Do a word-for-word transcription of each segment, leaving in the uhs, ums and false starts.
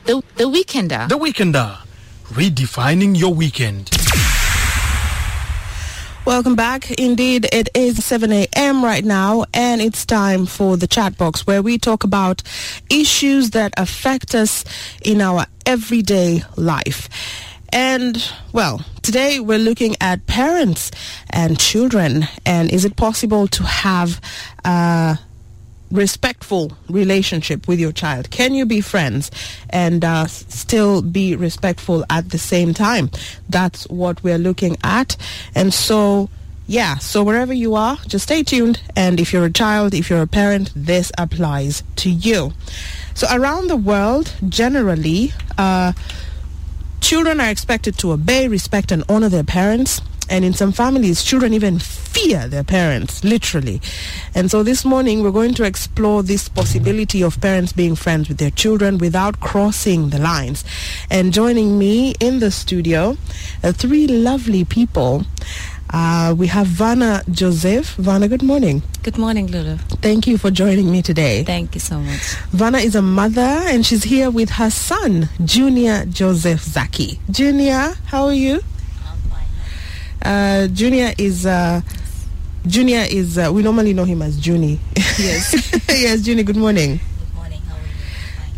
The, the Weekender. The Weekender. Redefining your weekend. Welcome back. Indeed, it is seven a.m. right now, and it's time for the chat box where we talk about issues that affect us in our everyday life. And, well, today we're looking at parents and children, and is it possible to have a respectful relationship with your child? Can you be friends and uh, still be respectful at the same time? That's what we're looking at. And so, yeah, so wherever you are, just stay tuned. And if you're a child, if you're a parent, this applies to you. So around the world, generally, uh, children are expected to obey, respect, and honor their parents. And in some families, children even fear their parents, literally. And so this morning, we're going to explore this possibility of parents being friends with their children without crossing the lines. And joining me in the studio are three lovely people. Uh, we have Vanna Joseph. Vanna, good morning. Good morning, Lulu. Thank you for joining me today. Thank you so much. Vanna is a mother, and she's here with her son, Junior Joseph Zaki. Junior, how are you? Uh, Junior is, uh, Junior is, uh, we normally know him as Junie. Yes. Yes, Junie, good morning. Good morning, how are you? Fine.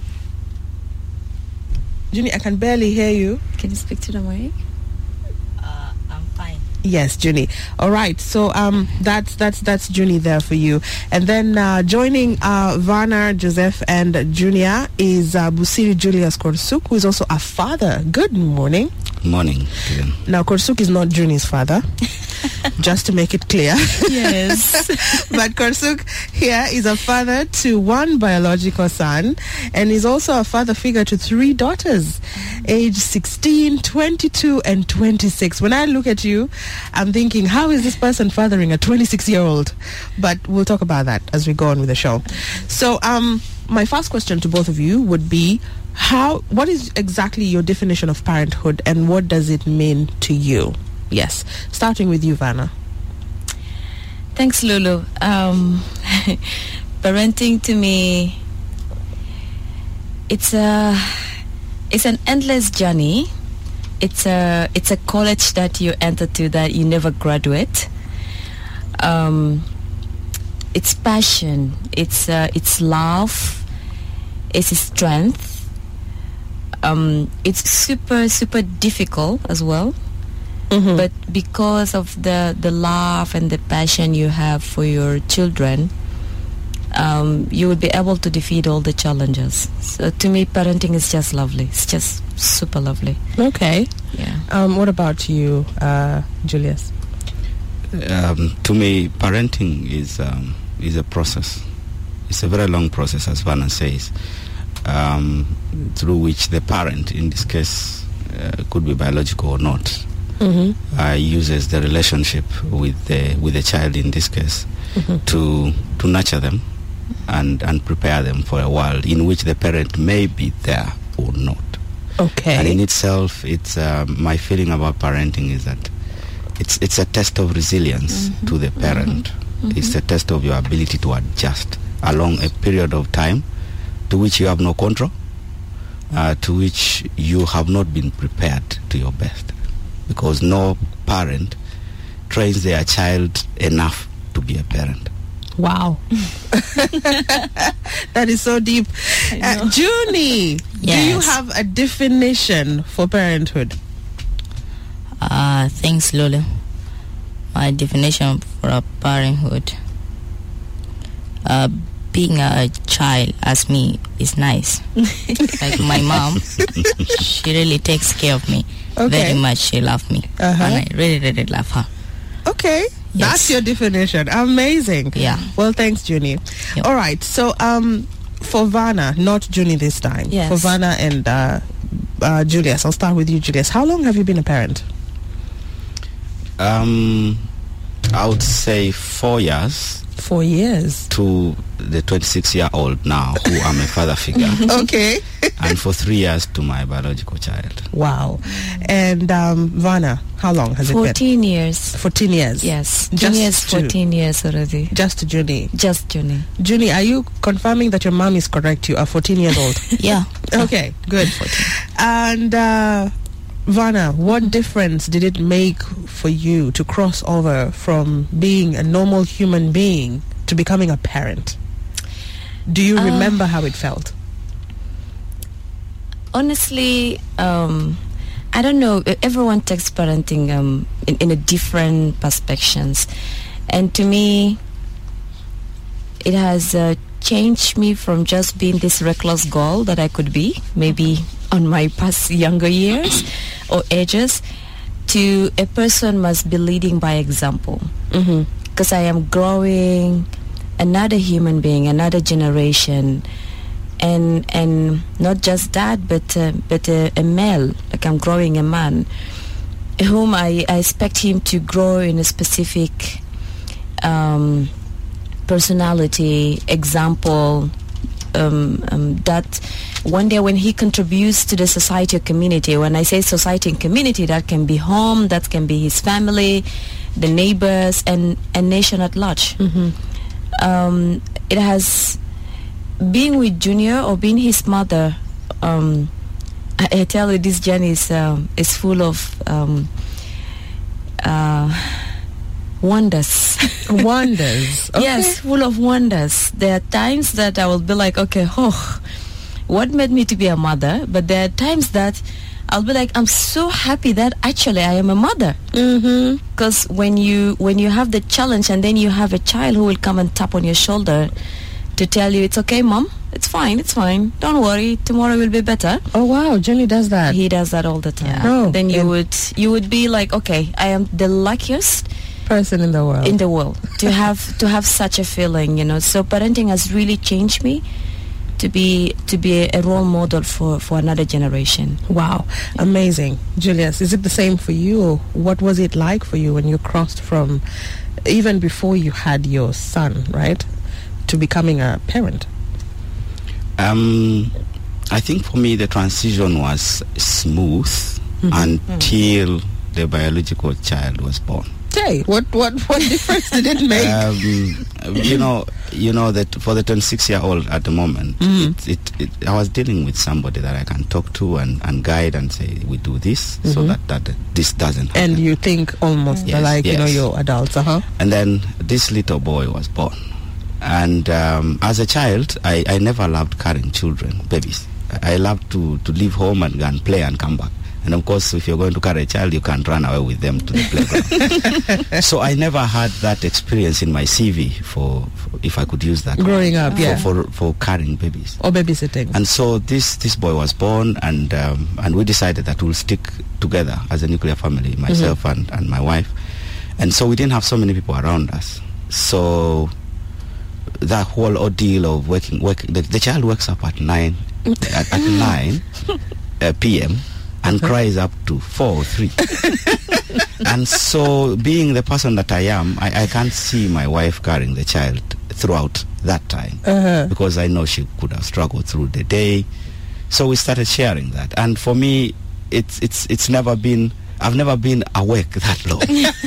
Junie, I can barely hear you. Can you speak to the mic? Uh, I'm fine. Yes, Junie. All right, so um, that's that's that's Junie there for you. And then uh, joining uh, Vanna, Joseph, and Junior is uh, Busiri Julius Korsuk, who is also a father. Good morning. Morning. Now, Korsuk is not Junie's father, just to make it clear. Yes. But Korsuk here is a father to one biological son, and is also a father figure to three daughters, age sixteen, twenty-two, and twenty-six. When I look at you, I'm thinking, how is this person fathering a twenty-six-year-old? But we'll talk about that as we go on with the show. So, um, my first question to both of you would be, How? What is exactly your definition of parenthood, and what does it mean to you? Yes, starting with you, Vanna. Thanks, Lulu. Um, parenting to me, it's a, it's an endless journey. It's a, it's a college that you enter to that you never graduate. Um, it's passion. It's uh, it's love. It's strength. Um, it's super, super difficult as well. Mm-hmm. But because of the, the love and the passion you have for your children, um, you will be able to defeat all the challenges. So to me, parenting is just lovely. It's just super lovely. Okay. Yeah. Um, what about you, uh, Julius? Um, to me, parenting is um, is a process. It's a very long process, as Vanna says. Um, through which the parent, in this case, uh, could be biological or not, mm-hmm. uh, uses the relationship with the with the child, in this case, mm-hmm. to to nurture them and and prepare them for a world in which the parent may be there or not. Okay. And in itself, it's uh, my feeling about parenting is that it's it's a test of resilience mm-hmm. to the parent. Mm-hmm. It's a test of your ability to adjust along a period of time to which you have no control, uh, to which you have not been prepared to your best. Because no parent trains their child enough to be a parent. Wow. That is so deep. Uh, Junie, Yes. do you have a definition for parenthood? Uh, thanks, Lulu. My definition for a parenthood. Uh, being a child as me is nice. Like my mom, she really takes care of me Okay. very much. She loves me, Uh-huh. and I really, really love her. Okay. Yes. That's your definition. Amazing. Yeah. Well, thanks, Junie. Yep. All right. So, um, for Vanna, not Junie this time. Yes. For Vanna and uh, uh, Julius, I'll start with you, Julius. How long have you been a parent? Um, I would say four years Four years. to the twenty-six-year-old now, who I'm a father figure, Okay. and for three years to my biological child. Wow. And um, Vanna, how long has it fourteen years. been? fourteen years. Yes. Just Junie is to- fourteen years already. Just to Junie. Just Junie. Junie, are you confirming that your mom is correct? You are fourteen years old. Yeah. Okay, good. And uh, Vanna, what difference did it make for you to cross over from being a normal human being to becoming a parent? Do you Uh, remember how it felt? Honestly, um, I don't know. E- Everyone takes parenting um, in, in a different perspectives, and to me, it has uh, changed me from just being this reckless girl that I could be, maybe on my past younger years or ages, to a person must be leading by example. Mm-hmm. Because I am growing another human being, another generation, and and not just that, but uh, but uh, a male. Like I'm growing a man, whom I, I expect him to grow in a specific um, personality, example. Um, um, that one day when he contributes to the society or community, when I say society and community, that can be home, that can be his family, the neighbors, and a nation at large. Mm-hmm. Um, it has being with Junior or being his mother. Um, I, I tell you, this journey is um, is full of um, uh, wonders. Wonders. Okay. Yes, full of wonders. There are times that I will be like, okay, oh, what made me to be a mother? But there are times that I'll be like, I'm so happy that actually I am a mother. Mm-hmm. Because when you when you have the challenge and then you have a child who will come and tap on your shoulder to tell you, it's okay, mom, it's fine, it's fine, don't worry, tomorrow will be better. Oh wow, Junie does that. He does that all the time. Yeah. Oh, then you and- would you would be like, okay, I am the luckiest Person in the world. in the world to have to have such a feeling, you know. So parenting has really changed me to be to be a role model for, for another generation. Wow, amazing. Julius, is it the same for you? What was it like for you when you crossed from, even before you had your son, right, to becoming a parent? Um, I think for me the transition was smooth until the biological child was born. Hey, what, what, what difference did it make? Um, you know, you know that for the twenty-six-year-old at the moment, Mhm. it, it, it, I was dealing with somebody that I can talk to and, and guide and say, we do this so Mhm. that, that this doesn't happen. And you think almost Yes, like, you know, yes. you're adults, uh-huh. And then this little boy was born. And um, as a child, I, I never loved carrying children, babies. I I loved to, to leave home and go and play and come back. And of course, if you're going to carry a child, you can't run away with them to the playground. So I never had that experience in my C V for, for if I could use that. Growing word, up, yeah. For, for, for carrying babies. Or babysitting. And so this, this boy was born, and um, and we decided that we'll stick together as a nuclear family, myself and, and my wife. And so we didn't have so many people around us. So that whole ordeal of working, work, the, the child wakes up at nine, at, at nine uh, p m and cries up to four or three. And so, being the person that I am, I, I can't see my wife carrying the child throughout that time, Uh-huh. because I know she could have struggled through the day. So we started sharing that, and for me, it's it's it's never been. I've never been awake that long.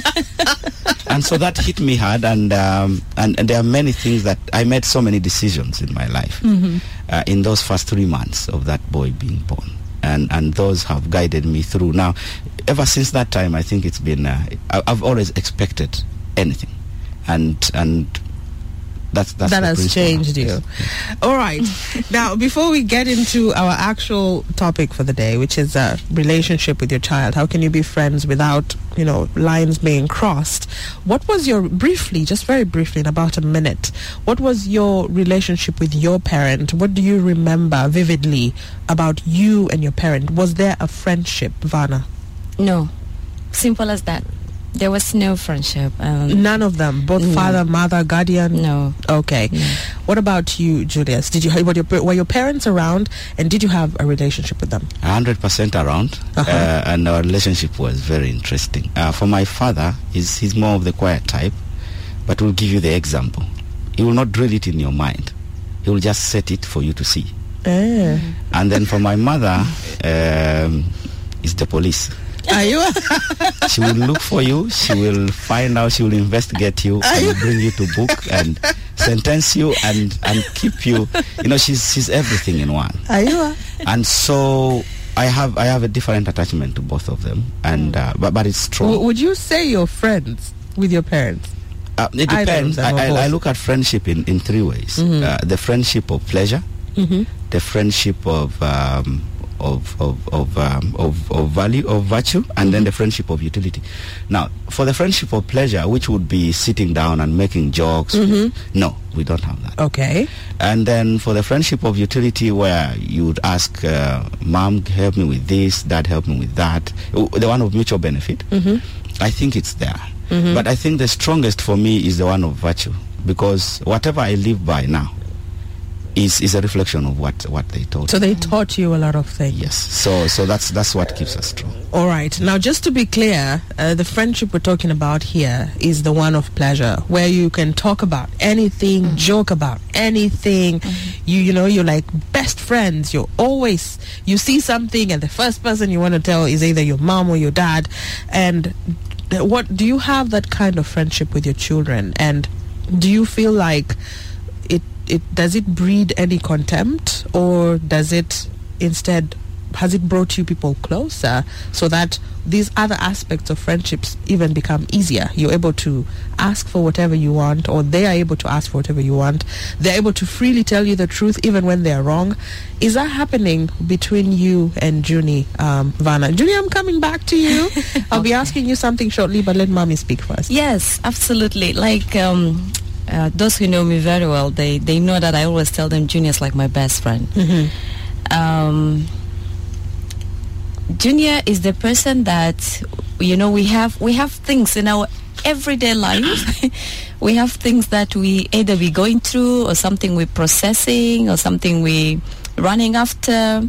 And so that hit me hard, and, um, and and there are many things that I made so many decisions in my life Mhm. uh, in those first three months of that boy being born, and and those have guided me through. Now, ever since that time, I think it's been uh, I, I've always expected anything, and and that's that's that the has principle. changed you. Yes. All right. Now, before we get into our actual topic for the day, which is a relationship with your child, how can you be friends without, you know, lines being crossed? What was your, briefly, just very briefly, in about a minute, what was your relationship with your parent? What do you remember vividly about you and your parent? Was there a friendship, Vanna? No, simple as that. There was no friendship. Um, None of them, both No. father, mother, guardian. no. Okay. No. What about you, Julius? Did you were your were your parents around, and did you have a relationship with them? one hundred percent around, Uh-huh. uh, and our relationship was very interesting. Uh, for my father, he's, he's more of the quiet type, but we'll give you the example. He will not drill it in your mind. He will just set it for you to see. Eh. And then for my mother, um, it's the police. Are you? She will look for you. She will find out. She will investigate you and bring you to book and sentence you and, and keep you. You know, she's she's everything in one. Are you? And so I have I have a different attachment to both of them. And uh, but but it's strong. W- would you say you're friends with your parents? Uh, it Either depends. of them, I, of I, I course. look at friendship in, in three ways. Mhm. Uh, the friendship of pleasure, Mm-hmm. the friendship of um, of of of, um, of of value of virtue, and then the friendship of utility. Now, for the friendship of pleasure, which would be sitting down and making jokes, Mm-hmm. no, we don't have that. Okay. And then for the friendship of utility, where you would ask, uh, "Mom, help me with this. Dad, help me with that." Uh, The one of mutual benefit. Mm-hmm. I think it's there. Mhm. But I think the strongest for me is the one of virtue, because whatever I live by now is is a reflection of what, what they taught. So they taught you a lot of things. Yes. So so that's that's what keeps us strong. All right. Now, just to be clear, uh, the friendship we're talking about here is the one of pleasure, where you can talk about anything, joke about anything. You you know, you're like best friends. You're always, you see something and the first person you want to tell is either your mom or your dad. And th- what do you have that kind of friendship with your children? And do you feel like it it does it breed any contempt, or does it instead, has it brought you people closer so that these other aspects of friendships even become easier? You're able to ask for whatever you want, or they are able to ask for whatever you want. They're able to freely tell you the truth even when they're wrong. Is that happening between you and Junie, um, Vanna? Junie, I'm coming back to you. I'll be asking you something shortly, but let mommy speak first. Yes, absolutely. Like um, uh, those who know me very well, they, they know that I always tell them Junior's like my best friend. Mm-hmm. Um, Junior is the person that, you know, we have we have things in our everyday life. We have things that we either we going through, or something we're processing, or something we running after,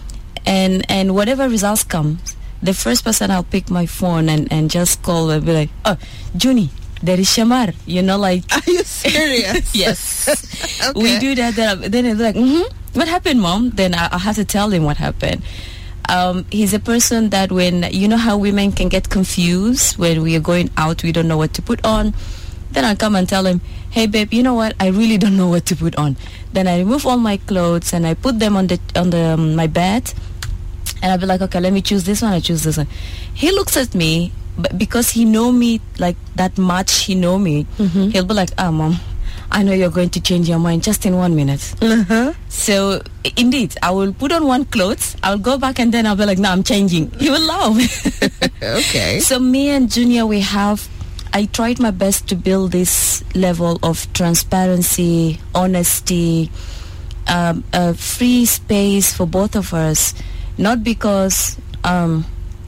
and and whatever results comes, the first person I'll pick my phone and, and just call and be like, oh, Junie, there is Shamar, you know, like. Are you serious? Yes. Okay. We do that. Then, then it's like, mm-hmm, what happened, Mom? Then I, I have to tell him what happened. Um, he's a person that when, you know how women can get confused when we are going out, we don't know what to put on. Then I come and tell him, hey, babe, you know what? I really don't know what to put on. Then I remove all my clothes and I put them on the on the um, my bed. And I'll be like, okay, let me choose this one. I choose this one. He looks at me, but because he know me like that much, he know me. Mm-hmm. He'll be like, ah, Mom, I know you're going to change your mind just in one minute. Uh-huh. So, i- indeed, I will put on one clothes, I'll go back, and then I'll be like, no, I'm changing. He will laugh. Okay. So me and Junior, we have, I tried my best to build this level of transparency, honesty, um, a free space for both of us. Not because, um,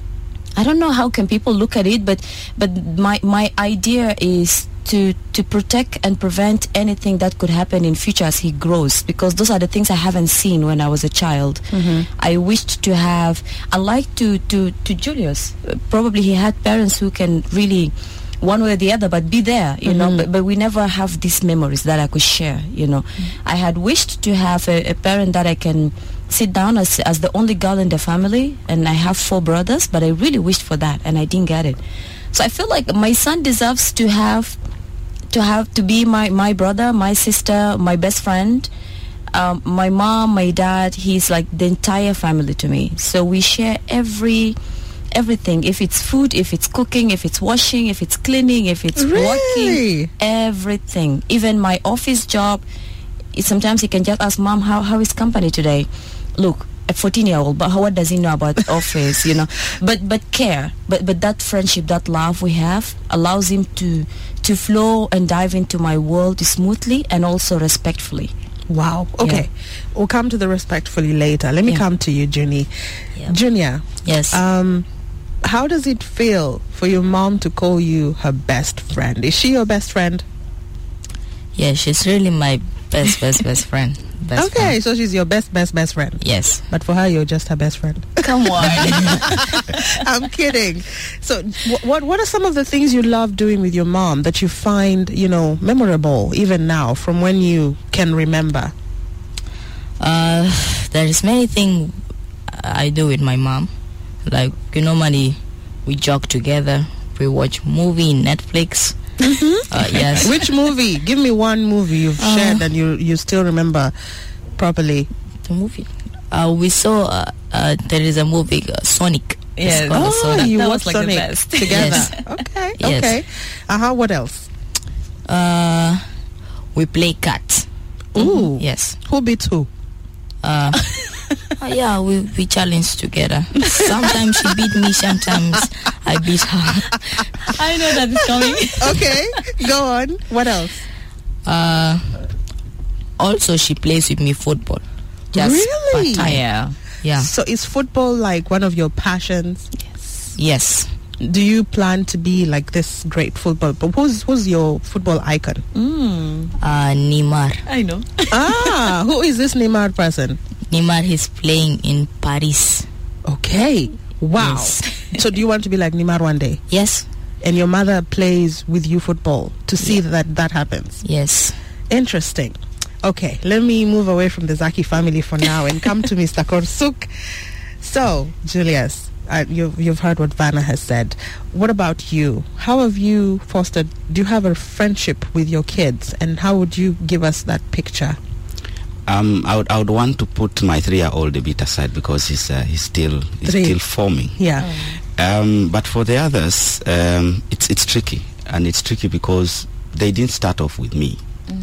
I don't know how can people look at it, but but my my idea is to to protect and prevent anything that could happen in future as he grows, because those are the things I haven't seen when I was a child. I wished to have, unlike to to to Julius, uh, probably he had parents who can really, one way or the other, but be there, you know, but, but we never have these memories that I could share, you know. I had wished to have a, a parent that I can sit down as as the only girl in the family, and I have four brothers, but I really wished for that and I didn't get it. So I feel like my son deserves to have to have to be my, my brother, my sister, my best friend, um, my mom, my dad. He's like the entire family to me. So we share every everything. If it's food, if it's cooking, if it's washing, if it's cleaning, if it's Really? working, everything. Even my office job, it, sometimes he can just ask, Mom, how, how is company today? Look, a fourteen year old, but how, what does he know about office, you know? But but care, but but that friendship, that love we have allows him to to flow and dive into my world smoothly and also respectfully. Wow. Okay. We'll come to the respectfully later. Let me Yeah. come to you, Junie. Yeah. Junior, Yes. um, how does it feel for your mom to call you her best friend? Is she your best friend? Yeah, she's really my best, best, best friend. Best Okay, friend. so she's your best, best, best friend. Yes. But for her, you're just her best friend. Come on. I'm kidding. So, wh- what what are some of the things you love doing with your mom that you find, you know, memorable even now from when you can remember? Uh, there is many things I do with my mom. Like, you normally we jog together. We watch movie, Netflix. Uh, yes. Which movie? Give me one movie you've Uh, shared and you you still remember properly. The movie. Uh, we saw uh, uh, there is a movie uh, Sonic. It's Yes. called Oh, Sonic. you That watched was like the Sonic best. together. Yes. Okay, Yes. okay. Uh-huh, what else? Uh, we play cards. Ooh. Yes. Who beats who? Uh, uh, yeah, we we challenge together. Sometimes she beat me. Sometimes I beat her. I know that is coming. Okay, go on. What else? Uh, also, she plays with me football. Just Really? part-time. Yeah. Yeah. So is football like one of your passions? Yes. Do you plan to be like this great football? But who's who's your football icon? Mm, Uh, Neymar. I know. Ah, who is this Neymar person? Neymar is playing in Paris. Okay. Wow. Yes. So do you want to be like Neymar one day? Yes. And your mother plays with you football to see that that happens? Yes. Interesting. Okay, let me move away from the Zaki family for now and come to Mister Korsuk. So, Julius, uh, you've, you've heard what Vanna has said. What about you? How have you fostered, do you have a friendship with your kids? And how would you give us that picture? Um, I would I would want to put my three-year-old a bit aside because he's uh, he's still he's Three. still forming. Yeah. Um, but for the others, um, it's it's tricky, and it's tricky because they didn't start off with me,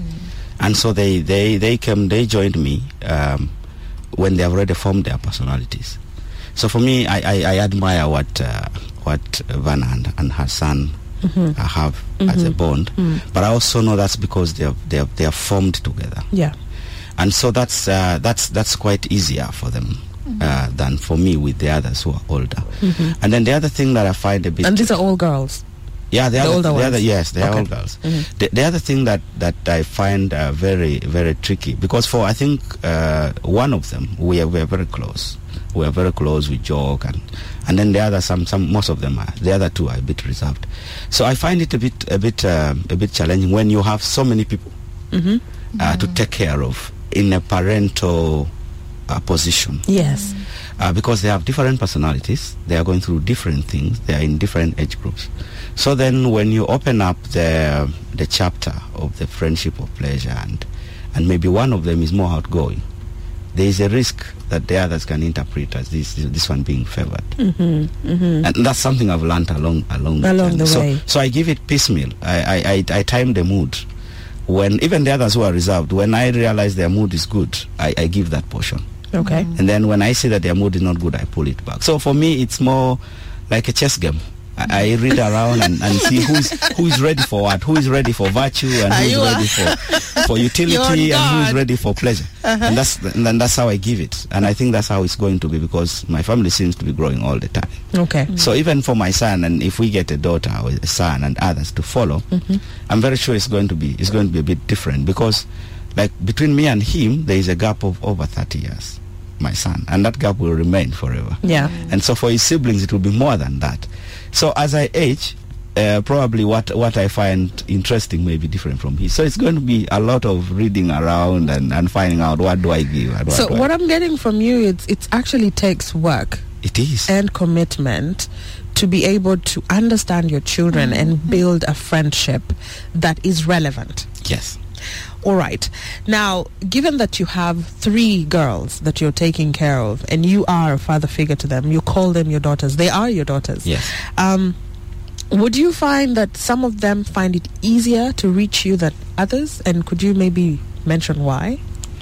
and so they they they came they joined me um, when they have already formed their personalities. So for me, I I, I admire what uh, what Vanna and, and her son Mhm. uh, have as a bond, Mm. but I also know that's because they have they have, they are formed together. Yeah. And so that's uh, that's that's quite easier for them uh, than for me with the others who are older. Mhm. And then the other thing that I find a bit And these are all girls. yeah the, the other, older the ones. other yes they are Okay. all girls. Mhm. The, the other thing that that I find uh, very very tricky because for I think uh, one of them we are we are very close. We are very close. We joke and and then the other some some most of them are the other two are a bit reserved. So I find it a bit a bit um, a bit challenging when you have so many people Mm-hmm. uh, to take care of in a parental uh, position. Yes. Uh, because they have different personalities, they are going through different things, they are in different age groups. So then when you open up the the chapter of the friendship of pleasure and and maybe one of them is more outgoing, there is a risk that the others can interpret as this this one being favored. Mm-hmm. Mm-hmm. And that's something I've learned along along, Along the journey. way. So, so I give it piecemeal. I, I, I, I time the mood. When even the others who are reserved, when I realize their mood is good, I, I give that portion. Okay. And then when I see that their mood is not good, I pull it back. So for me, it's more like a chess game. I, I read around and, and see who is who is ready for what, who is ready for virtue, and who is You are- ready for for utility, You're and who is God. ready for pleasure. And that's and then that's how I give it. And I think that's how it's going to be because my family seems to be growing all the time. Okay. So even for my son, and if we get a daughter or a son and others to follow, Mm-hmm. I'm very sure it's going to be it's going to be a bit different because, like between me and him, there is a gap of over thirty years. My son, and that gap will remain forever. Yeah. And so for his siblings, it will be more than that. So as I age, uh, probably what what I find interesting may be different from his. So it's going to be a lot of reading around and, and finding out what do I give. And what So do what I, I'm getting from you, it's it actually takes work it is. and commitment to be able to understand your children and build a friendship that is relevant. Yes. All right. Now, given that you have three girls that you're taking care of and you are a father figure to them, you call them your daughters. They are your daughters. Yes. Um, would you find that some of them find it easier to reach you than others? And could you maybe mention why?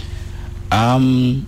Um.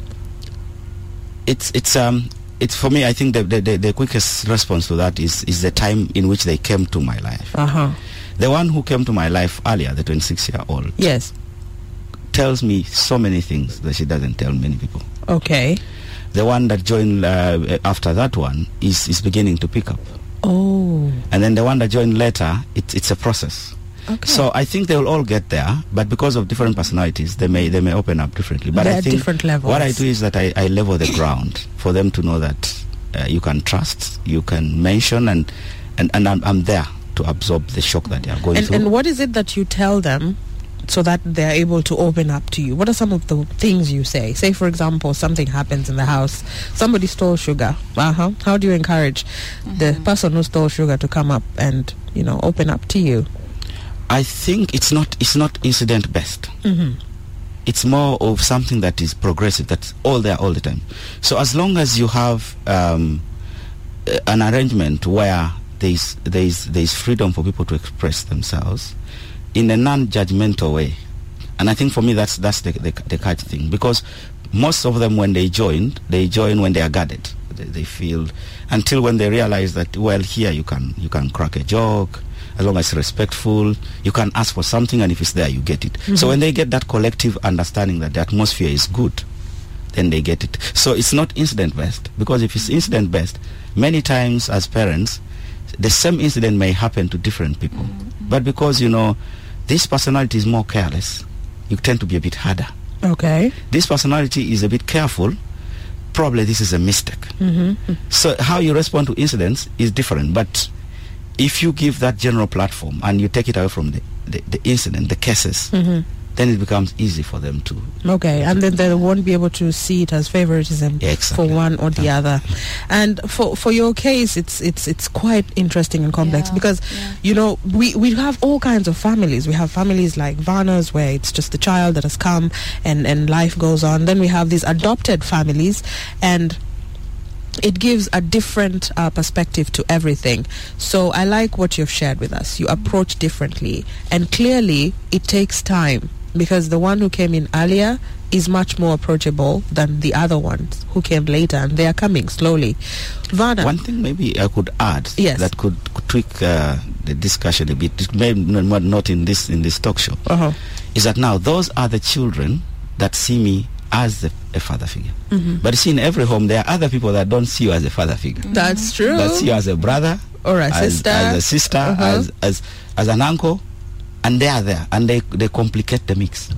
It's it's um it's for me. I think the the, the the quickest response to that is is the time in which they came to my life. Uh-huh. The one who came to my life earlier, the twenty-six year old, Yes. tells me so many things that she doesn't tell many people. Okay. The one that joined uh, after that one is, is beginning to pick up. Oh. And then the one that joined later, it, it's a process. Okay. So I think they will all get there, but because of different personalities, they may they may open up differently. But There I are think different levels. what I do is that I, I level the ground for them to know that uh, you can trust, you can mention, and and, and I'm, I'm there to absorb the shock that they are going And, through. and what is it that you tell them so that they're able to open up to you? What are some of the things you say? Say, for example, something happens in the house. Somebody stole sugar. Uh-huh. How do you encourage mm-hmm. the person who stole sugar to come up and, you know, open up to you? I think it's not it's not incident based. Mm-hmm. It's more of something that is progressive, that's all there all the time. So as long as you have um, an arrangement where there's there's there's freedom for people to express themselves in a non-judgmental way, and I think for me that's that's the the, the catch thing, because most of them, when they join, they join when they are guarded. They, they feel until when they realize that, well, here you can you can crack a joke. As long as it's respectful, you can ask for something, and if it's there, you get it. Mm-hmm. So when they get that collective understanding that the atmosphere is good, then they get it. So it's not incident-based, because if it's incident-based, many times as parents, the same incident may happen to different people. Mm-hmm. But because, you know, this personality is more careless, you tend to be a bit harder. Okay. This personality is a bit careful, probably this is a mistake. Mm-hmm. So how you respond to incidents is different, but if you give that general platform and you take it away from the, the, the incident, the cases, mm-hmm. then it becomes easy for them to... Okay, and then they won't be able to see it as favoritism yeah, exactly. for one or the yeah. other. And for for your case, it's it's it's quite interesting and complex Yeah, because, yeah. you know, we, we have all kinds of families. We have families like Vanna's where it's just the child that has come and, and life goes on. Then we have these adopted families, and it gives a different uh, perspective to everything. So I like what you've shared with us. You approach differently, and clearly it takes time, because the one who came in earlier is much more approachable than the other ones who came later, and they are coming slowly. Vanna, one thing maybe I could add yes. that could, could tweak uh, the discussion a bit, it may not, not in this in this talk show, uh-huh. is that now those are the children that see me as the, a father figure. Mm-hmm. But you see, in every home there are other people that don't see you as a father figure. Mm-hmm. That's true. That see you as a brother, or a as, sister, as a sister, uh-huh. as, as as an uncle, and they are there, and they they complicate the mix.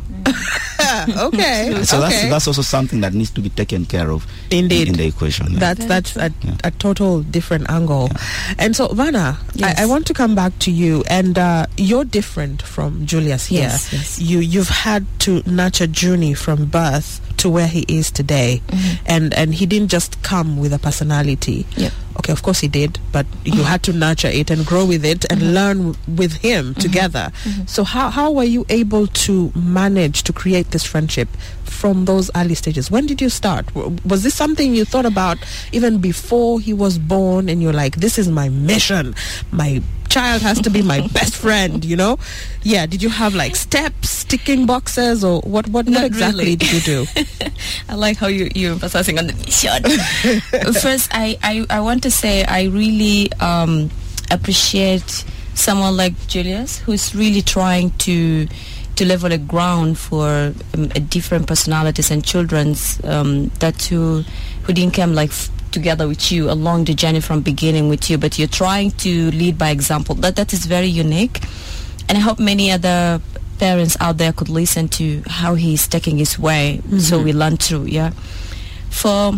Okay. So okay. that's that's also something that needs to be taken care of. Indeed. In, in the equation. Yeah. That's that's a, Yeah. a total different angle. Yeah. And so, Vanna, Yes. I, I want to come back to you. And uh, you're different from Julius here. Yes, yes. You you've had to nurture Juni from birth to where he is today, Mm-hmm. and and he didn't just come with a personality. Yep. Okay, of course he did, but you had to nurture it and grow with it and Mm-hmm. learn w- with him together. Mm-hmm. So how how were you able to manage to create this friendship from those early stages? When did you start? W- Was this something you thought about even before he was born, and you're like, this is my mission, my child has to be my best friend, you know? Yeah, did you have like steps, ticking boxes, or what what, what Not exactly really. did you do? I like how you, you're emphasizing on the mission. First, I, I, I want to say I really um, appreciate someone like Julius, who's really trying to to level a ground for um, a different personalities and children's um, that who who didn't come like f- together with you along the journey from beginning with you, but you're trying to lead by example. That that is very unique, and I hope many other parents out there could listen to how he's taking his way, mm-hmm. so we learn through. Yeah, for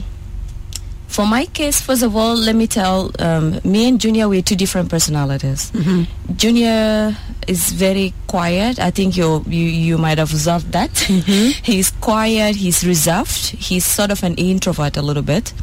for my case, first of all, let me tell um, me and Junior, we're two different personalities. Mm-hmm. Junior is very quiet. I think you you you might have observed that. Mm-hmm. He's quiet. He's reserved. He's sort of an introvert a little bit.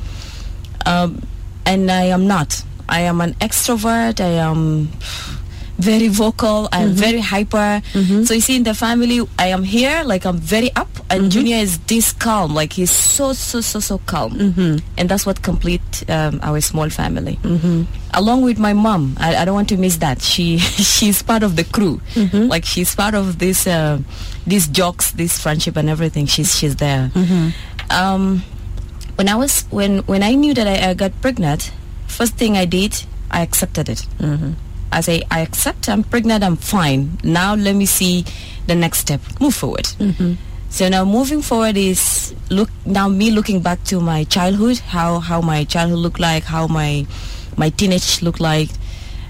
Um, and I am not. I am an extrovert. I am very vocal. I am Mm-hmm. very hyper. Mm-hmm. So you see, in the family, I am here, like I'm very up, and Mm-hmm. Junior is this calm, like he's so, so, so, so calm. Mm-hmm. And that's what complete um, our small family. Mm-hmm. Along with my mom, I, I don't want to miss that. She she's part of the crew. Mm-hmm. Like she's part of this uh, these jokes, this friendship, and everything. She's she's there. Mm-hmm. Um, when I was when when I knew that I, I got pregnant, first thing I did, I accepted it. Mm-hmm. I say I accept. I'm pregnant. I'm fine. Now let me see the next step. Move forward. Mm-hmm. So now moving forward is look now me looking back to my childhood, how how my childhood looked like, how my my teenage looked like,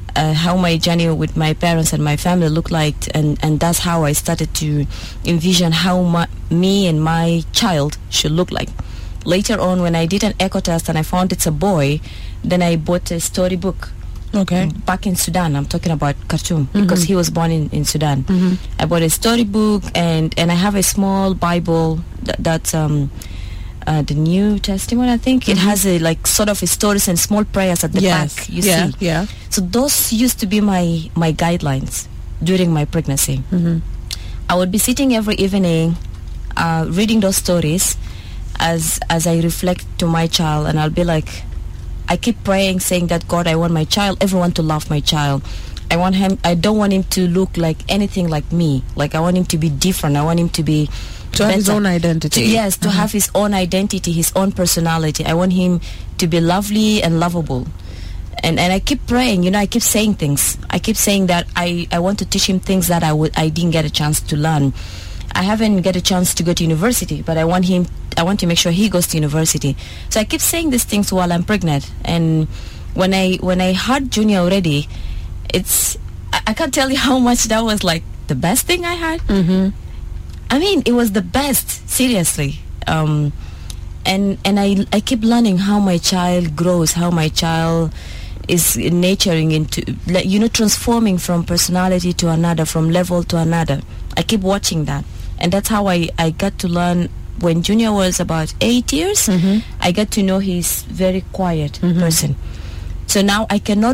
uh, how my journey with my parents and my family looked like, and, and that's how I started to envision how my, me and my child should look like. Later on, when I did an echo test and I found it's a boy, then I bought a storybook. Okay. Back in Sudan, I'm talking about Khartoum, Mm-hmm. because he was born in, in Sudan. Mm-hmm. I bought a storybook, and, and I have a small Bible that, that's um, uh, the New Testament, I think. Mm-hmm. It has a like sort of a stories and small prayers at the Yes. back, you yeah. see. Yeah. So those used to be my, my guidelines during my pregnancy. Mm-hmm. I would be sitting every evening uh, reading those stories as as I reflect to my child, and I'll be like, I keep praying, saying that, God, I want my child, everyone to love my child. I want him, I don't want him to look like anything like me. Like, I want him to be different. I want him to be To have his better. own identity. To- yes, to Mhm. have his own identity, his own personality. I want him to be lovely and lovable. And and I keep praying, you know, I keep saying things. I keep saying that I, I want to teach him things that I would I didn't get a chance to learn. I haven't get a chance to go to university, but I want him I want to make sure he goes to university. So I keep saying these things while I'm pregnant. And when I when I had Junior already, it's I, I can't tell you how much that was like the best thing I had. Mm-hmm. I mean, it was the best, seriously. Um, and and I I keep learning how my child grows, how my child is nurturing into, like, you know, transforming from personality to another, from level to another. I keep watching that, and that's how I I got to learn. When Junior was about eight years, Mhm. I got to know he's very quiet Mhm. person. So now I cannot,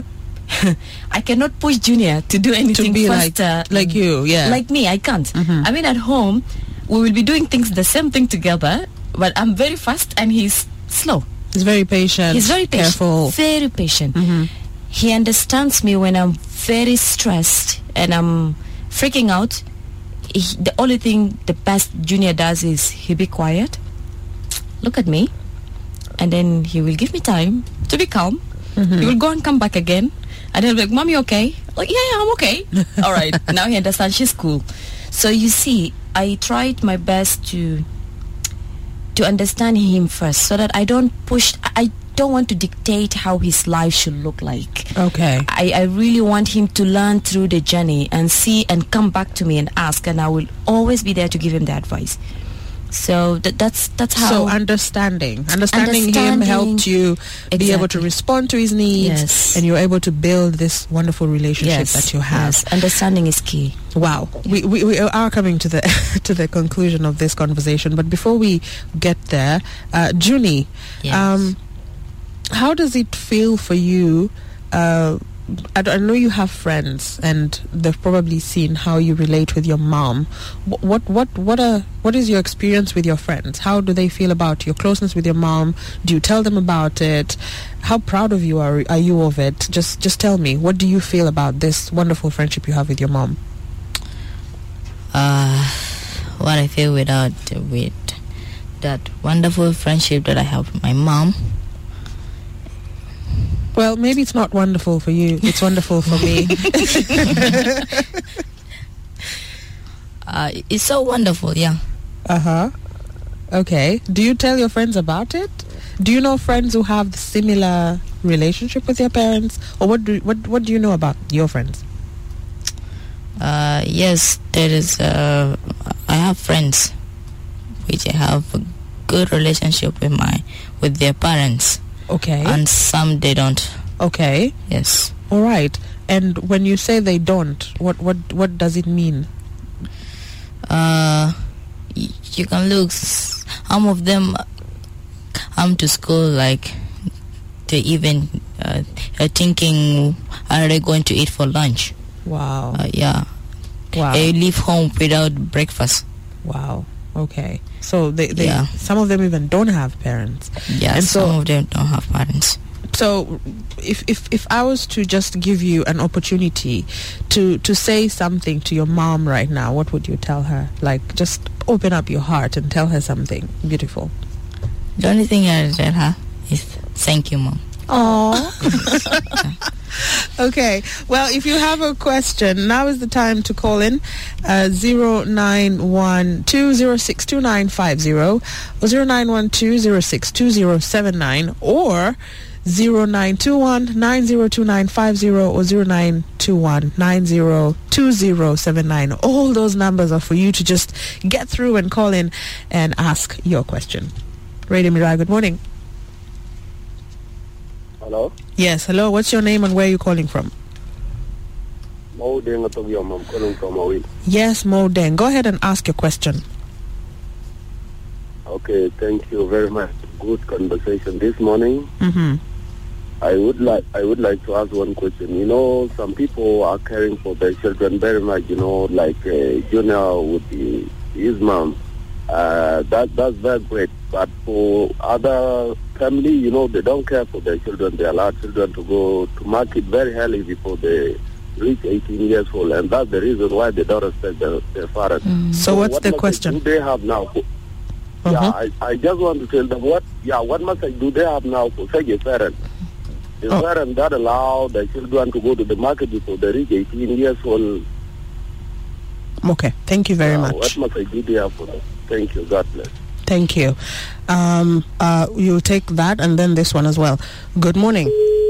I cannot push Junior to do anything be like- faster. like you, yeah. Like me, I can't. Mhm. I mean, at home, we will be doing things, the same thing together, but I'm very fast and he's slow. He's very patient. He's very patient. Careful. Very patient. Mhm. He understands me when I'm very stressed and I'm freaking out. He, the only thing the best Junior does is he be quiet, look at me, and then he will give me time to be calm. Mhm. He will go and come back again, and he'll be like, "Mom, you okay?" Like, yeah, yeah, I'm okay. All right. Now he understands she's cool. So you see, I tried my best to to understand him first, so that I don't push. I don't want to dictate how his life should look like. Okay. I, I really want him to learn through the journey and see and come back to me and ask, and I will always be there to give him the advice. So that, that's that's how. So understanding, understanding, him Understanding. helped you be able to Exactly. respond to his needs, Yes. and you're able to build this wonderful relationship yes, that you have. yes, understanding is key. Wow, we, we we are coming to the to the conclusion of this conversation, but before we get there, uh, Junie, Yes. um, how does it feel for you? Uh, I, d- I know you have friends, and they've probably seen how you relate with your mom. What what what what, are, what is your experience with your friends? How do they feel about your closeness with your mom? Do you tell them about it? How proud of you are are you of it? Just just tell me, what do you feel about this wonderful friendship you have with your mom? Uh, what I feel without with that wonderful friendship that I have with my mom. Well, maybe it's not wonderful for you. It's wonderful for me. Uh, it's so wonderful, yeah. Uh-huh. Okay. Do you tell your friends about it? Do you know friends who have the similar relationship with their parents? Or what do what what do you know about your friends? Uh, yes, there is. Uh, I have friends which have a good relationship with my with their parents, Okay. and some they don't. Okay. Yes. All right. And when you say they don't, what what what does it mean? Uh, y- you can look. s- Some of them come to school like they even uh, are thinking, are they going to eat for lunch? Wow. Uh, yeah. Wow. They leave home without breakfast. Wow. Okay. So they, they Yeah. some of them even don't have parents. Yeah. And so- some of them don't have parents. So if, if if I was to just give you an opportunity to to say something to your mom right now, what would you tell her? Like, just open up your heart and tell her something beautiful. The only thing I tell her is thank you, Mom. Aww. Okay. Well, if you have a question, now is the time to call in uh, zero nine one two zero six two nine five zero or zero nine one two zero six two zero seven nine or zero nine two one nine zero two nine five zero or zero nine two one nine zero two zero seven nine. All those numbers are for you to just get through and call in and ask your question. Radio Mirai, good morning. Hello? Yes, hello. What's your name and where are you calling from? Mo Deng, I'm calling from Awil. Yes, Mo Deng. Go ahead and ask your question. Okay, thank you very much. Good conversation this morning. Mm-hmm. I would like I would like to ask one question. You know, some people are caring for their children very much. You know, like uh, Junior with the, his mom. Uh, that that's very great. But for other family, you know, they don't care for their children. They allow children to go to market very early before they reach eighteen years old, and that's the reason why they don't respect their, their parents. Mm. So, so what's what the question? Do they have now? For, uh-huh. Yeah, I, I just want to tell them what. Yeah, what message do they have now for such a parent? The oh. parent that allow their children to go to the market before they reach eighteen years old. Okay, thank you very uh, much. What message do they have for them? Thank you. God bless. Thank you. Um, uh, you'll take that and then this one as well. Good morning.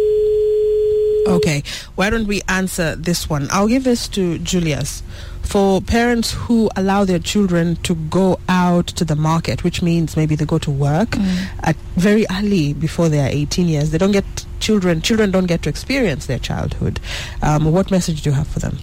Okay, why don't we answer this one? I'll give this to Julius. For parents who allow their children to go out to the market, which means maybe they go to work mm. at very early before they are eighteen years, they don't get children, children don't get to experience their childhood. Um, what message do you have for them?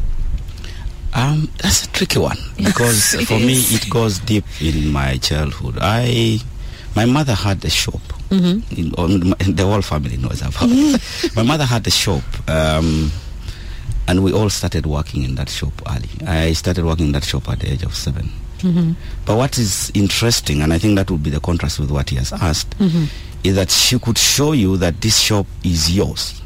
Um, that's a tricky one because for is. me it goes deep in my childhood. I, my mother had a shop. Mm-hmm. In, the whole family knows about it. My mother had a shop, um, and we all started working in that shop early. I started working in that shop at the age of seven. Mm-hmm. But what is interesting, and I think that would be the contrast with what he has asked, mm-hmm. is that she could show you that this shop is yours.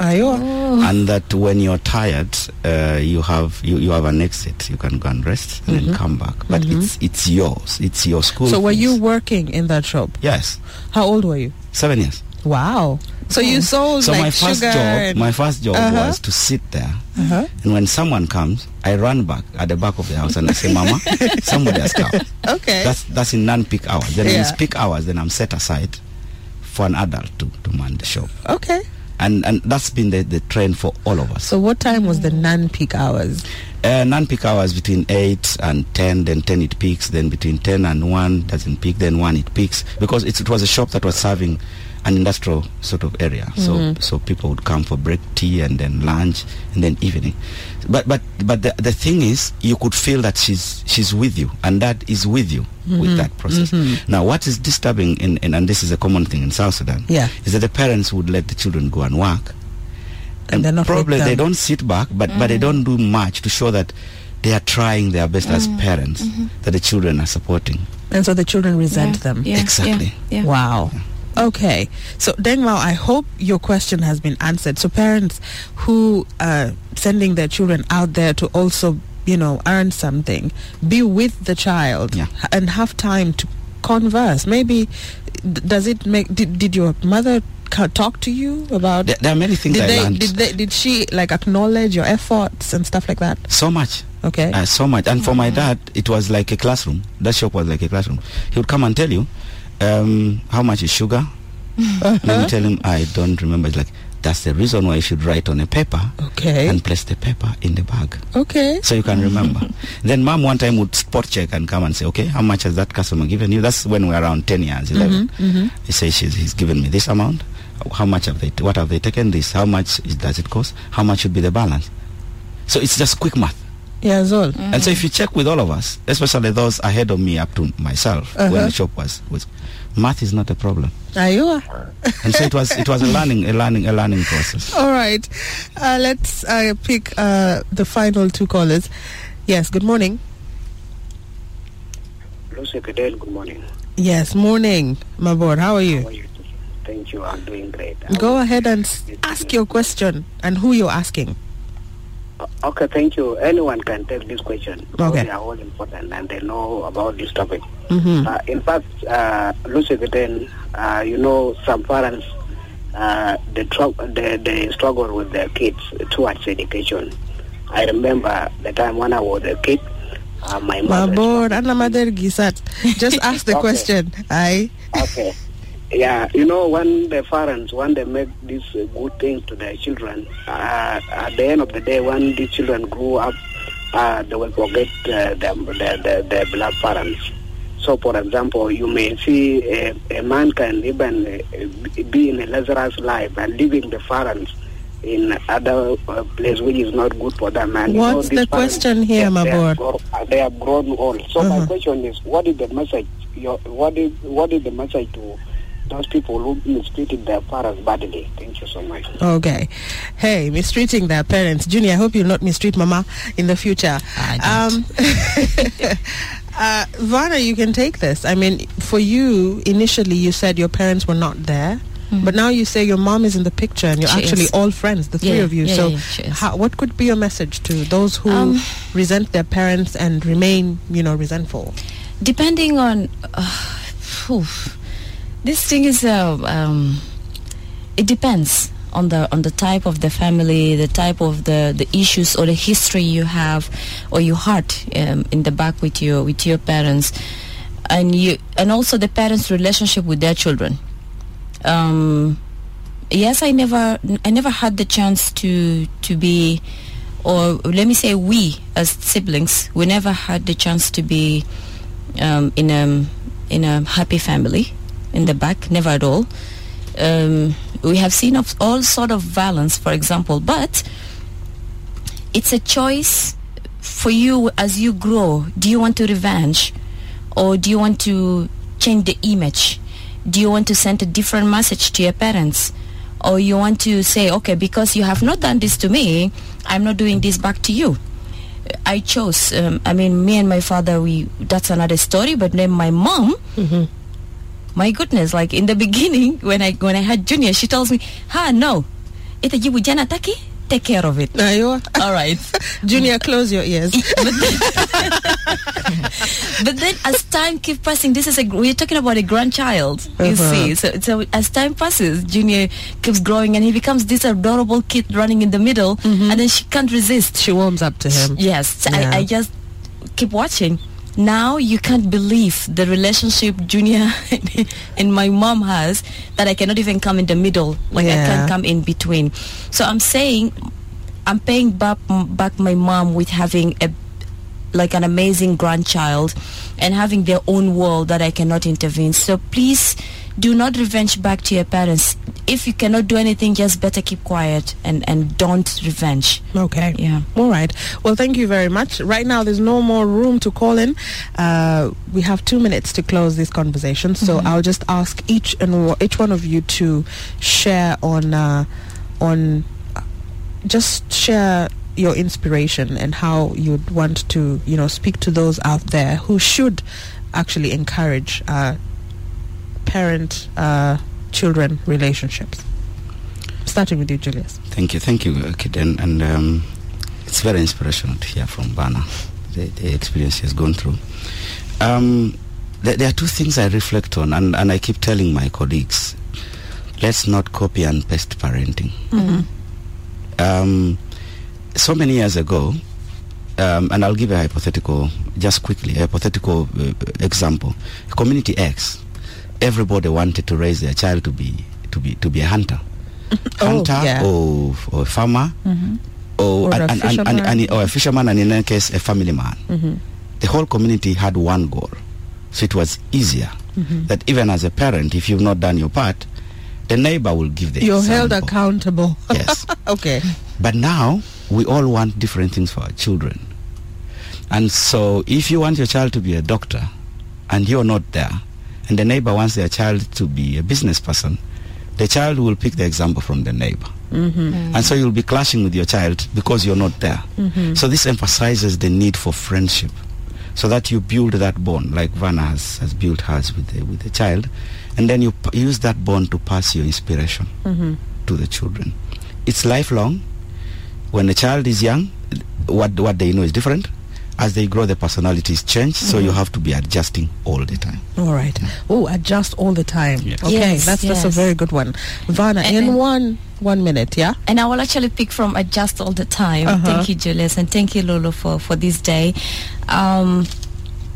Oh. And that when you're tired, uh, you have you, you have an exit. You can go and rest and mm-hmm. then come back. But mm-hmm. it's it's yours. It's your school. So fees. Were you working in that shop? Yes. How old were you? Seven years. Wow. So oh. you sold so like my first sugar job, and my first job uh-huh. was to sit there, uh-huh. and when someone comes, I run back at the back of the house and I say, "Mama, somebody has come." Okay. That's that's in non-peak hours. Then yeah. when it's peak hours, then I'm set aside for an adult to to man the shop. Okay. And and that's been the, the trend for all of us. So what time was the non-peak hours? Uh, non-peak hours between eight and ten, then ten it peaks, then between ten and one doesn't peak, then one it peaks. Because it, it was a shop that was serving an industrial sort of area. Mm-hmm. So so people would come for break, tea, and then lunch, and then evening. But but but the, the thing is, you could feel that she's she's with you, and that is with you mm-hmm. with that process. Mm-hmm. Now, what is disturbing, in, in, and this is a common thing in South Sudan, yeah. is that the parents would let the children go and work. And, and probably they don't sit back, but, mm-hmm. but they don't do much to show that they are trying their best mm-hmm. as parents, mm-hmm. that the children are supporting. And so the children resent yeah. them. Yeah. Exactly. Yeah. Yeah. Wow. Yeah. Okay, so Dengmao, I hope your question has been answered. So parents who are sending their children out there to also, you know, earn something, be with the child yeah. and have time to converse. Maybe, d- does it make, did, did your mother ca- talk to you about? There, there are many things did I they, learned. Did, they, did she like acknowledge your efforts and stuff like that? So much. Okay. Uh, so much. And for my dad, it was like a classroom. That shop was like a classroom. He would come and tell you, Um, how much is sugar? Uh-huh. Let me tell him, I don't remember. It's like, that's the reason why you should write on a paper okay. and place the paper in the bag. Okay. So you can remember. Then mom one time would spot check and come and say, okay, how much has that customer given you? That's when we're around ten years, eleven. Mm-hmm, mm-hmm. He says, she's, he's given me this amount. How much have they, t- what have they taken this? How much is, does it cost? How much should be the balance? So it's just quick math. Yeah, that's all. Mm-hmm. And so if you check with all of us, especially those ahead of me up to myself, uh-huh. when the shop was, was math is not a problem. Are you? And so it was it was a learning a learning a learning process. All right. Uh, let's uh, pick uh, the final two callers. Yes, good morning. Hello, Secretary, good morning. Yes, morning, Mabor. How are you? How are you? Thank you, I'm doing great. Go ahead and ask your question and who you're asking. Okay, thank you. Anyone can take this question. Okay. They are all important and they know about this topic. Mm-hmm. Uh, in fact, uh, Lucy Giden, uh, you know, some parents, uh, they, tr- they, they struggle with their kids towards education. I remember the time when I was a kid, uh, my mother... Just ask the okay. question. Aye. Okay. yeah, you know, when the parents, when they make these uh, good things to their children, uh, at the end of the day, when these children grow up, uh, they will forget uh, their, their, their, their beloved parents. So, for example, you may see a, a man can even uh, be in a Lazarus life and leaving the parents in other uh, place which is not good for them. And what's you know, the question here, my boy? Grow, they have grown old. So uh-huh. my question is, what is the message? Your, what is what is the message to those people who mistreated their parents badly? Thank you so much. Okay. Hey, mistreating their parents. Junior, I hope you'll not mistreat Mama in the future. I don't. Um, uh, Vanna, you can take this. I mean, for you, initially you said your parents were not there. Mm-hmm. But now you say your mom is in the picture and you're She actually is. all friends, the three Yeah, of you. yeah, so yeah, she is. how, what could be your message to those who Um, resent their parents and remain, you know, resentful? Depending on uh, oof. This thing is uh, um, it depends on the on the type of the family, the type of the, the issues or the history you have or your heart um, in the back with your with your parents, and you and also the parents' relationship with their children. Um, yes, I never I never had the chance to to be, or let me say we as siblings, we never had the chance to be um, in a in a happy family in the back, never at all. Um, we have seen of all sort of violence, for example, but it's a choice for you as you grow. Do you want to revenge, or do you want to change the image? Do you want to send a different message to your parents, or you want to say, okay, because you have not done this to me, I'm not doing this back to you? I chose. Um, I mean, me and my father, we that's another story. But then my mom. Mm-hmm. My goodness, like in the beginning, when I when I had Junior, she tells me, ha, no, ita jibu jana taki, take care of it. Aywa. All right. Junior, close your ears. but, then, but then as time keeps passing, this is a, we're talking about a grandchild, you Uh-huh. see. So, so as time passes, Junior keeps growing and he becomes this adorable kid running in the middle, and then she can't resist. She warms up to him. Yes, Yeah. I, I just keep watching. Now you can't believe the relationship Junior and my mom has, that I cannot even come in the middle. Like I Yeah. can't come in between. So I'm saying I'm paying back back my mom with having a like an amazing grandchild and having their own world that I cannot intervene. So please do not revenge back to your parents. If you cannot do anything, just better keep quiet and, and don't revenge. Okay. Yeah. All right. Well, thank you very much. Right now, there's no more room to call in. Uh, we have two minutes to close this conversation. So Mm-hmm. I'll just ask each and wa- each one of you to share on uh, on uh, just share your inspiration and how you'd want to, you know, speak to those out there who should actually encourage uh, parent uh, children relationships. Starting with you, Julius. Thank you, thank you, uh, Kid. And, and um, it's very inspirational to hear from Bana, the, the experience he has gone through. Um, there, there are two things I reflect on, and, and I keep telling my colleagues, let's not copy and paste parenting. Mm-hmm. Um, so many years ago, um, and I'll give a hypothetical, just quickly, a hypothetical uh, example. Community X, everybody wanted to raise their child to be to be to be a hunter, hunter Oh, yeah. or, or a farmer, Mm-hmm. or, Or a and, and, and, fisherman. and- or a fisherman, and in any case, a family man. Mm-hmm. The whole community had one goal, so it was easier. Mm-hmm. That even as a parent, if you've not done your part, the neighbor will give the You're held example. accountable. Yes. Okay. But now, we all want different things for our children. And so, if you want your child to be a doctor, and you're not there, and the neighbor wants their child to be a business person, the child will pick the example from the neighbor. Mm-hmm. And so you'll be clashing with your child because you're not there. Mm-hmm. So this emphasizes the need for friendship, so that you build that bond, like Vanna has, has built hers with the, with the child, and then you p- use that bond to pass your inspiration Mm-hmm. to the children. It's lifelong. When a child is young, what what they know is different. As they grow, their personalities change, so you have to be adjusting all the time. All right. Oh, adjust all the time. Yes. Okay, Yes, that's that's a yes. very good one. Vanna, And- in and- one one minute, yeah? And I will actually pick from Adjust All the Time. Uh-huh. Thank you, Julius, and thank you, Lolo, for, for this day. Um,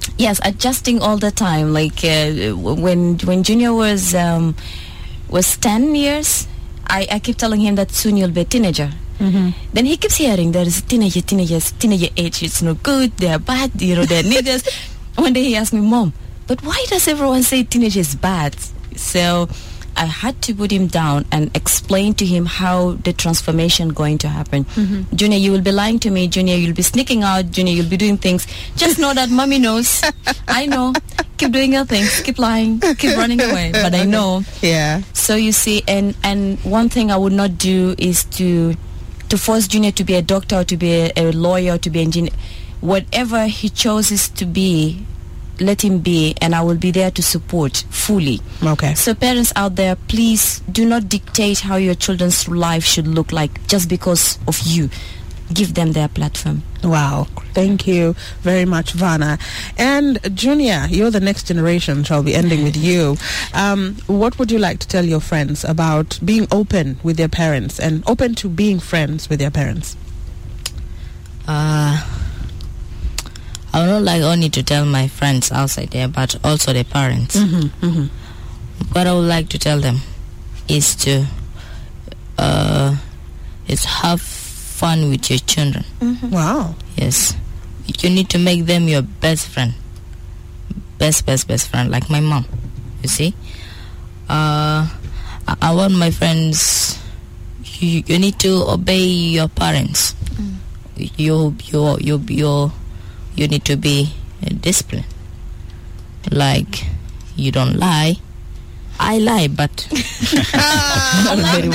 Yes, adjusting all the time. Like uh, when when Junior was um, was ten years, I, I keep telling him that soon you'll be a teenager. Mm-hmm. Then he keeps hearing there is teenager, teenagers, teenager age. It's no good. They're bad. You know, they're niggas. One day he asked me, Mom, but why does everyone say teenager is bad? So I had to put him down and explain to him how the transformation going to happen. Mm-hmm. Junior, you will be lying to me. Junior, you'll be sneaking out. Junior, you'll be doing things. Just know that mommy knows. I know. Keep doing your things. Keep lying. Keep running away. But I know. Yeah. So you see, and, and one thing I would not do is to to force Junior to be a doctor or to be a, a lawyer or to be an engineer. Whatever he chooses to be, let him be, and I will be there to support fully. Okay. So parents out there, please do not dictate how your children's life should look like just because of you. Give them their platform. Wow. Thank you very much, Vanna. And Junior, you're the next generation, shall be ending with you. Um, what would you like to tell your friends about being open with their parents and open to being friends with their parents? Uh, I would not like only to tell my friends outside there, but also the parents. Mm-hmm, mm-hmm. What I would like to tell them is to uh, is have fun with your children. Mm-hmm. Wow. Yes. You need to make them your best friend. Best, best, best friend, like my mom. You see? Uh, I, I want my friends, you, you need to obey your parents. Mm. You, you, you, you, you need to be disciplined. Like, you don't lie. I lie, but I, like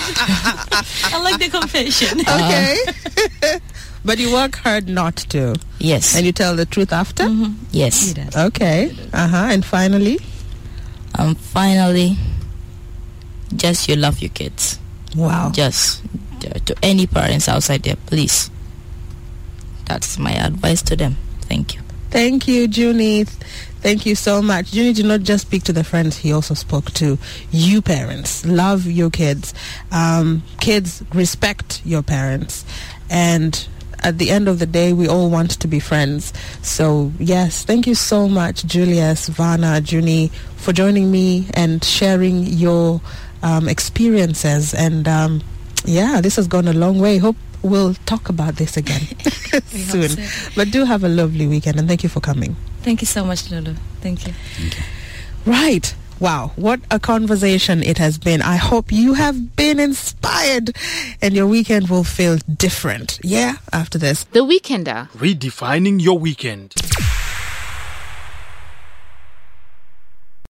I like the confession. Okay. Uh, but you work hard not to. Yes. And you tell the truth after? Mm-hmm. Yes. Okay. Uh-huh. And finally? Um, finally, just you love your kids. Wow. Just uh, to any parents outside there, please. That's my advice to them. Thank you. Thank you, Junie. Thank you so much. Junie did not just speak to the friends, he also spoke to you parents. Love your kids. Um, kids, respect your parents. And at the end of the day, we all want to be friends. So, yes, thank you so much, Julius, Vanna, Junie, for joining me and sharing your um, experiences. And, um, yeah, this has gone a long way. Hope we'll talk about this again soon. So. But do have a lovely weekend, and thank you for coming. Thank you so much, Lulu. Thank you. Thank you. Right. Wow, what a conversation it has been. I hope you have been inspired and your weekend will feel different. Yeah, after this. The Weekender. Redefining your weekend.